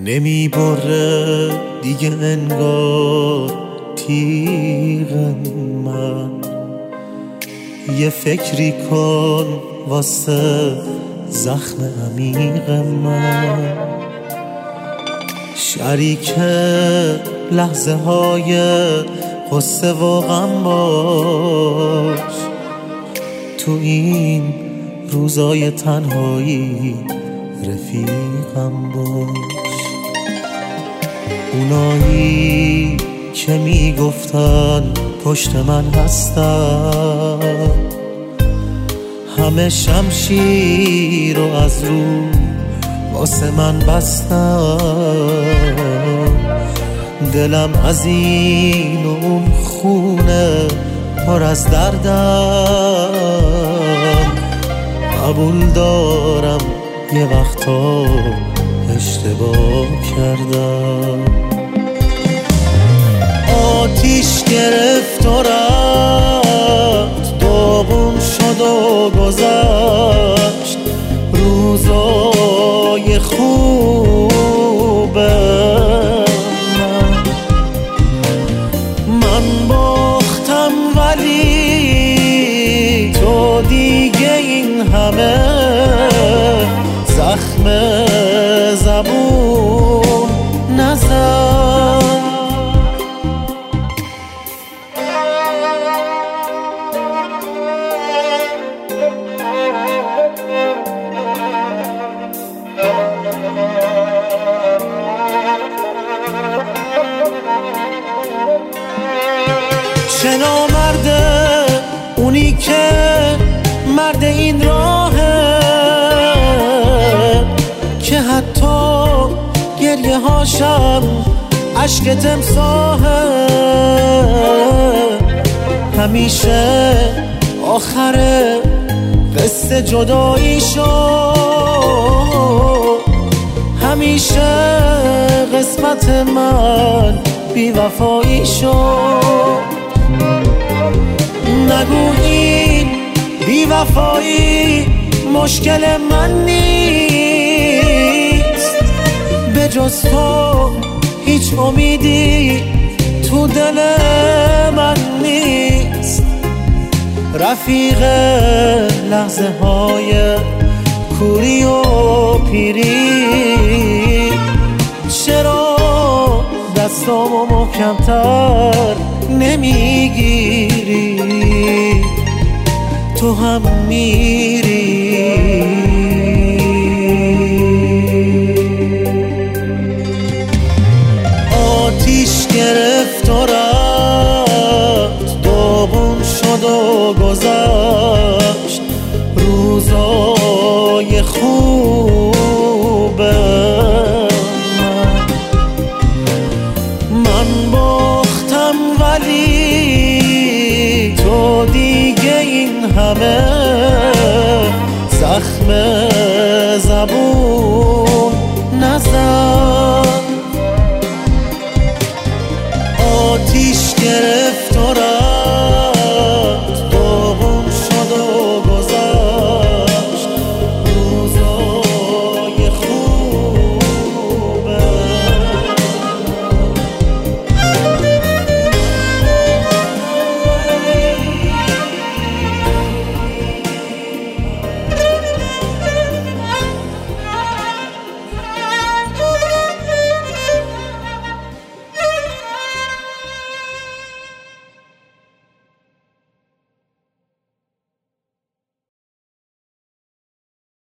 نمی بره دیگه انگار تیغ من. یه فکری کن واسه زخم عمیق من. شریک لحظه های غصه و غم باش، تو این روزای تنهایی رفیقم باش. اونایی که میگفتن پشت من هستن، همه شمشیر رو از رو واسه من بستن. دلم از این و اون خونه پر از دردم. قبول دارم یه وقتا اشتباه کردم. آتیش گرفت و رفت، داغون شد و گذشت روزای خوبه. من باختم ولی تو دیگه این همه زخم زبون نزن. چه نامرده اونی که مرد این راهه، که حتی گریه هاشم عشق تمساحه. همیشه آخر قصه جدایی شد، همیشه قسمت من بی‌وفایی شد. نگو این بی‌وفایی مشکل من نیست، به جز تو هیچ امیدی تو دل من نیست. رفیق لحظه های کوری و پیری، چرا دستامو محکم‌تر نمیگیری؟ تو هم میری. آتیش گرفت و رفت، داغون شد و گذشت روزای خوبه. من باختم ولی تو دیگه این همه زخم زبون نزن. آتیش گرفت